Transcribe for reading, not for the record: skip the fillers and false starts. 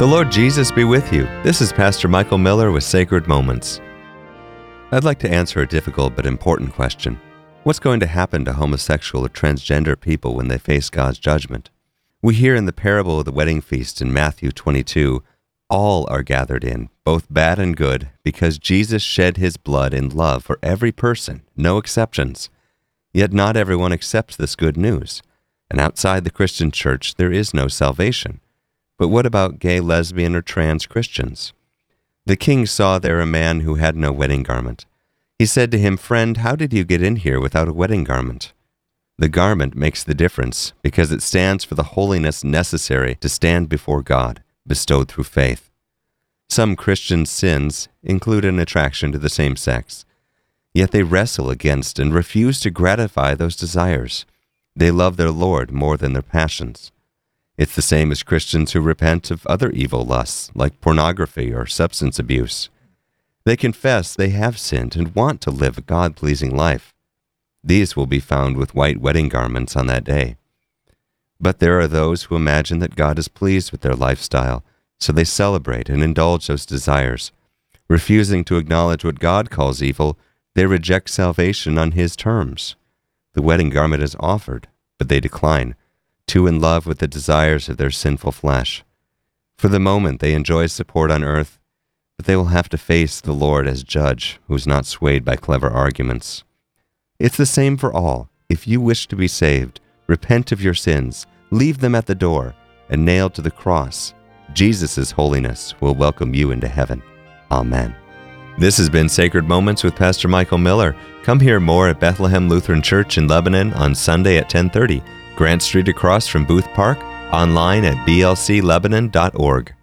The Lord Jesus be with you. This is Pastor Michael Miller with Sacred Moments. I'd like to answer a difficult but important question. What's going to happen to homosexual or transgender people when they face God's judgment? We hear in the parable of the wedding feast in Matthew 22, all are gathered in, both bad and good, because Jesus shed his blood in love for every person, no exceptions. Yet not everyone accepts this good news, and outside the Christian church there is no salvation. But what about gay, lesbian, or trans Christians? The king saw there a man who had no wedding garment. He said to him, "Friend, how did you get in here without a wedding garment?" The garment makes the difference because it stands for the holiness necessary to stand before God, bestowed through faith. Some Christian sins include an attraction to the same sex, yet they wrestle against and refuse to gratify those desires. They love their Lord more than their passions. It's the same as Christians who repent of other evil lusts, like pornography or substance abuse. They confess they have sinned and want to live a God-pleasing life. These will be found with white wedding garments on that day. But there are those who imagine that God is pleased with their lifestyle, so they celebrate and indulge those desires. Refusing to acknowledge what God calls evil, they reject salvation on His terms. The wedding garment is offered, but they decline, too in love with the desires of their sinful flesh. For the moment they enjoy support on earth, but they will have to face the Lord as judge, who is not swayed by clever arguments. It's the same for all. If you wish to be saved, repent of your sins, leave them at the door, and nailed to the cross, Jesus' holiness will welcome you into heaven. Amen. This has been Sacred Moments with Pastor Michael Miller. Come hear more at Bethlehem Lutheran Church in Lebanon on Sunday at 10:30. Grant Street across from Booth Park, online at blclebanon.org.